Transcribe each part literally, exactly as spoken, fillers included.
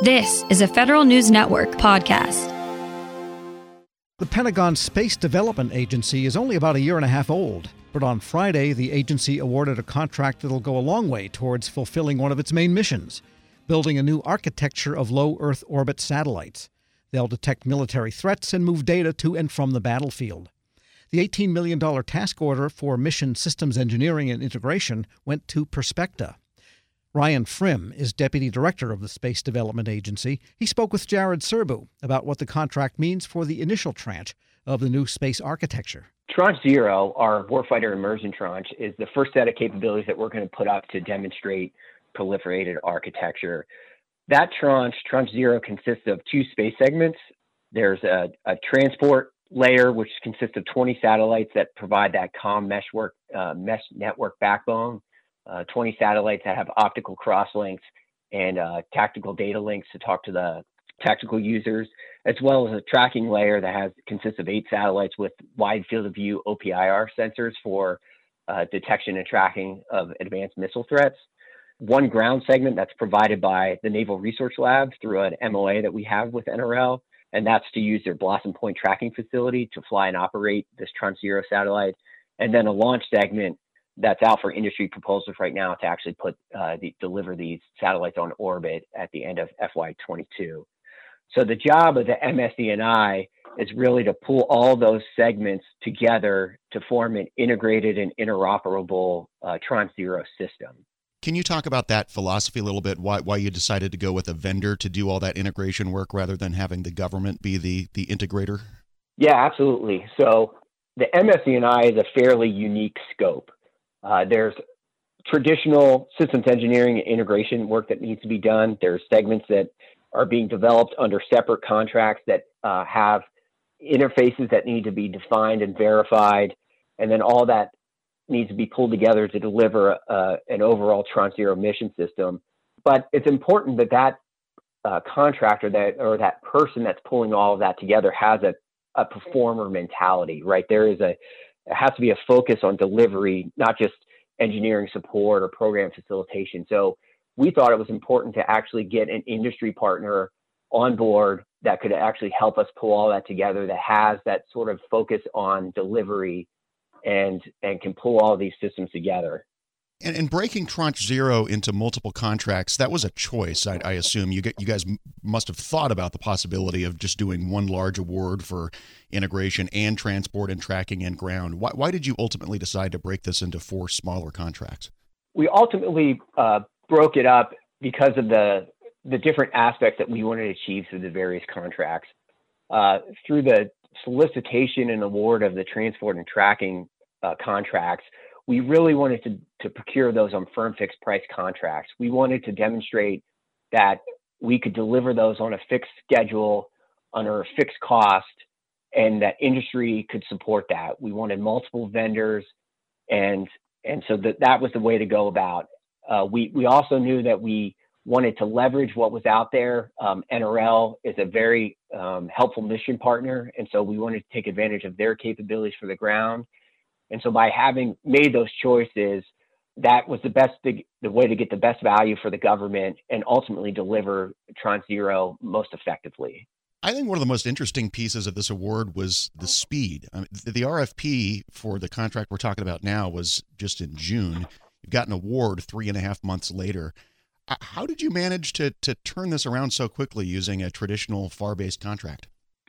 This is a Federal News Network podcast. The Pentagon Space Development Agency is only about a year and a half old, but on Friday, the agency awarded a contract that'll go a long way towards fulfilling one of its main missions, building a new architecture of low Earth orbit satellites. They'll detect military threats and move data to and from the battlefield. The eighteen million dollars task order for mission systems engineering and integration went to Perspecta. Ryan Frim is Deputy Director of the Space Development Agency. He spoke with Jared Serbu about what the contract means for the initial tranche of the new space architecture. Tranche Zero, our warfighter immersion tranche, is the first set of capabilities that we're going to put up to demonstrate proliferated architecture. That tranche, Tranche Zero, consists of two space segments. There's a, a transport layer, which consists of twenty satellites that provide that comm mesh, work, uh, mesh network backbone. Uh, twenty satellites that have optical crosslinks and uh, tactical data links to talk to the tactical users, as well as a tracking layer that has consists of eight satellites with wide field of view O P I R sensors for uh, detection and tracking of advanced missile threats. One ground segment that's provided by the Naval Research Lab through an M O A that we have with N R L, and that's to use their Blossom Point tracking facility to fly and operate this Tranche Zero satellite. And then a launch segment that's out for industry proposals right now to actually put uh, the, deliver these satellites on orbit at the end of F Y twenty-two. So the job of the M S D N I is really to pull all those segments together to form an integrated and interoperable uh, Tranche Zero system. Can you talk about that philosophy a little bit, why why you decided to go with a vendor to do all that integration work rather than having the government be the, the integrator? Yeah, absolutely. So the M S D N I is a fairly unique scope. Uh, there's traditional systems engineering and integration work that needs to be done. There's segments that are being developed under separate contracts that uh, have interfaces that need to be defined and verified. And then all that needs to be pulled together to deliver uh, an overall Tranche Zero mission system. But it's important that that uh, contractor that or that person that's pulling all of that together has a, a performer mentality, right? There is a It has to be a focus on delivery, not just engineering support or program facilitation. So we thought it was important to actually get an industry partner on board that could actually help us pull all that together, that has that sort of focus on delivery and, and can pull all these systems together. And, and breaking Tranche Zero into multiple contracts, that was a choice, I, I assume. You get, you guys must have thought about the possibility of just doing one large award for integration and transport and tracking and ground. Why, why did you ultimately decide to break this into four smaller contracts? We ultimately uh, broke it up because of the, the different aspects that we wanted to achieve through the various contracts. Uh, through the solicitation and award of the transport and tracking uh, contracts, we really wanted to, to procure those on firm fixed price contracts. We wanted to demonstrate that we could deliver those on a fixed schedule, under a fixed cost, and that industry could support that. We wanted multiple vendors, and and so that, that was the way to go about. Uh, we, we also knew that we wanted to leverage what was out there. Um, N R L is a very um, helpful mission partner, and so we wanted to take advantage of their capabilities for the ground. And so by having made those choices, that was the best, the, the way to get the best value for the government and ultimately deliver Tranche Zero most effectively. I think one of the most interesting pieces of this award was the speed. I mean, the R F P for the contract we're talking about now was just in June. You've got an award three and a half months later. How did you manage to to turn this around so quickly using a traditional F A R-based contract?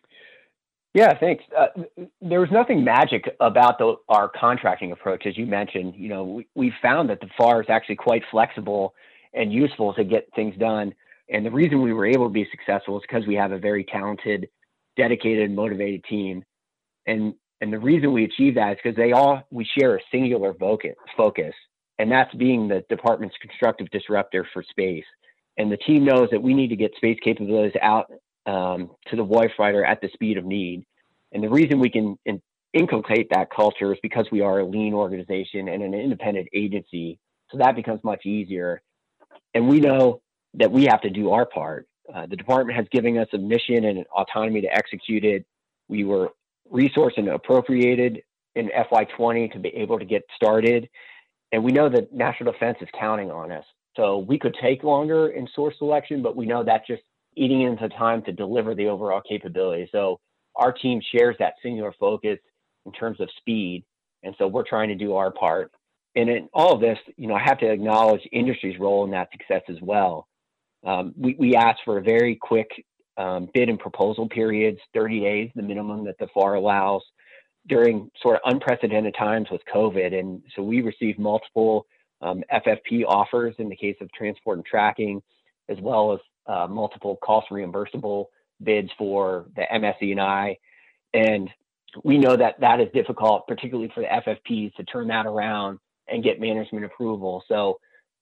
Yeah, thanks. Uh, there was nothing magic about the, our contracting approach, as you mentioned. You know, we, we found that the F A R is actually quite flexible and useful to get things done. And the reason we were able to be successful is because we have a very talented, dedicated, motivated team. And and the reason we achieve that is because they all we share a singular focus, focus, and that's being the department's constructive disruptor for space. And the team knows that we need to get space capabilities out Um, to the warfighter at the speed of need. And the reason we can in, inculcate that culture is because we are a lean organization and an independent agency. So that becomes much easier. And we know that we have to do our part. Uh, the department has given us a mission and autonomy to execute it. We were resourced and appropriated in F Y twenty to be able to get started. And we know that national defense is counting on us. So we could take longer in source selection, but we know that just eating into time to deliver the overall capability. So our team shares that singular focus in terms of speed. And so we're trying to do our part. And in all of this, you know, I have to acknowledge industry's role in that success as well. Um, we, we asked for a very quick um, bid and proposal periods, thirty days, the minimum that the F A R allows, during sort of unprecedented times with COVID. And so we received multiple um, F F P offers in the case of transport and tracking, as well as uh, multiple cost reimbursable bids for the M S E and I. And we know that that is difficult, particularly for the F F Ps, to turn that around and get management approval. So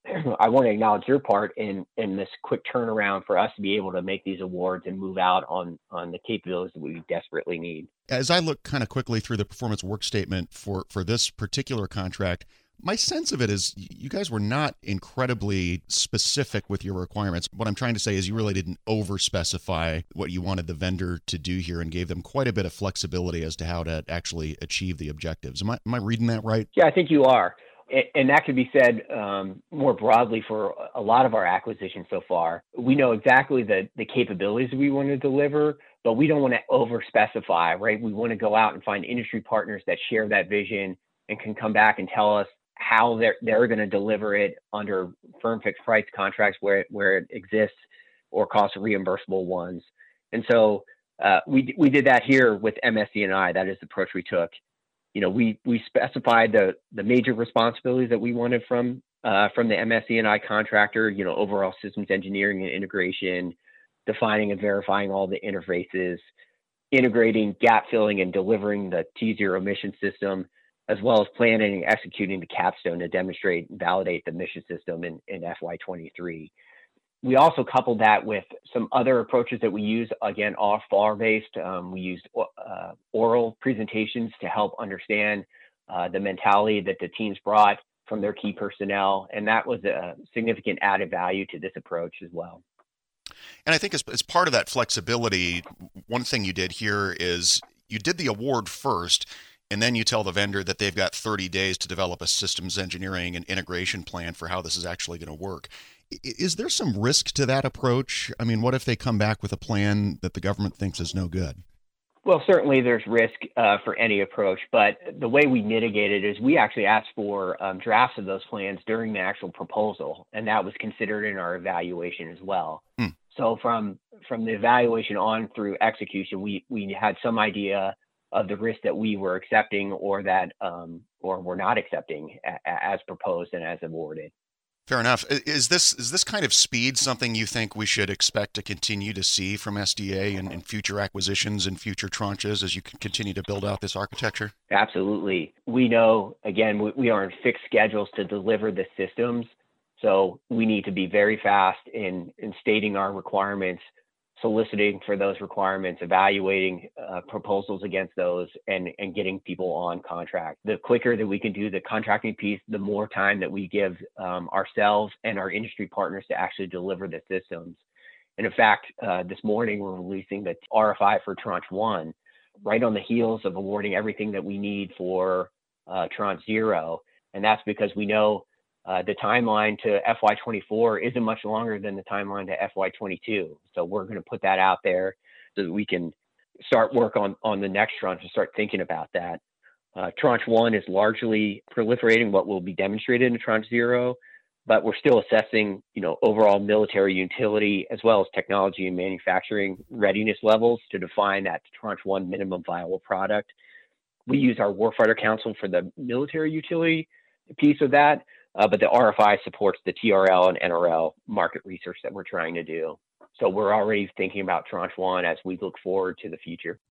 I want to acknowledge your part in, in this quick turnaround for us to be able to make these awards and move out on, on the capabilities that we desperately need. As I look kind of quickly through the performance work statement for, for this particular contract, my sense of it is you guys were not incredibly specific with your requirements. What I'm trying to say is you really didn't over-specify what you wanted the vendor to do here and gave them quite a bit of flexibility as to how to actually achieve the objectives. Am I, am I reading that right? Yeah, I think you are. And that could be said um, more broadly for a lot of our acquisitions so far. We know exactly the, the capabilities we want to deliver, but we don't want to over-specify, right? We want to go out and find industry partners that share that vision and can come back and tell us how they're, they're going to deliver it under firm fixed price contracts where, where it exists, or cost reimbursable ones. And so uh, we, we did that here with M S E and I. That is the approach we took. You know, we we specified the the major responsibilities that we wanted from uh, from the M S E and I contractor. You know, overall systems engineering and integration, defining and verifying all the interfaces, integrating, gap filling, and delivering the T zero mission system, as well as planning and executing the capstone to demonstrate and validate the mission system in, in F Y twenty-three. We also coupled that with some other approaches that we use, again, all F A R-based. Um, we used uh, oral presentations to help understand uh, the mentality that the teams brought from their key personnel, and that was a significant added value to this approach as well. And I think as, as part of that flexibility, one thing you did here is you did the award first, and then you tell the vendor that they've got thirty days to develop a systems engineering and integration plan for how this is actually going to work. Is there some risk to that approach? I mean, what if they come back with a plan that the government thinks is no good? Well, certainly there's risk uh, for any approach, but the way we mitigate it is we actually asked for um, drafts of those plans during the actual proposal, and that was considered in our evaluation as well. Hmm. So from from the evaluation on through execution, we we had some idea of the risk that we were accepting or that um, or were not accepting a, as proposed and as awarded. Fair enough. Is this is this kind of speed something you think we should expect to continue to see from S D A in, in future acquisitions and future tranches as you can continue to build out this architecture? Absolutely. We know, again, we, we are in fixed schedules to deliver the systems. So we need to be very fast in, in stating our requirements, soliciting for those requirements, evaluating uh, proposals against those, and, and getting people on contract. The quicker that we can do the contracting piece, the more time that we give um, ourselves and our industry partners to actually deliver the systems. And in fact, uh, this morning we're releasing the R F I for Tranche one, right on the heels of awarding everything that we need for uh, Tranche zero. And that's because we know Uh, the timeline to F Y twenty-four isn't much longer than the timeline to F Y twenty-two. So we're going to put that out there so that we can start work on, on the next tranche and start thinking about that. Uh, tranche one is largely proliferating what will be demonstrated in Tranche zero, but we're still assessing, you know, overall military utility as well as technology and manufacturing readiness levels to define that Tranche one minimum viable product. We use our Warfighter Council for the military utility piece of that. Uh, but the R F I supports the T R L and N R L market research that we're trying to do. So we're already thinking about Tranche one as we look forward to the future.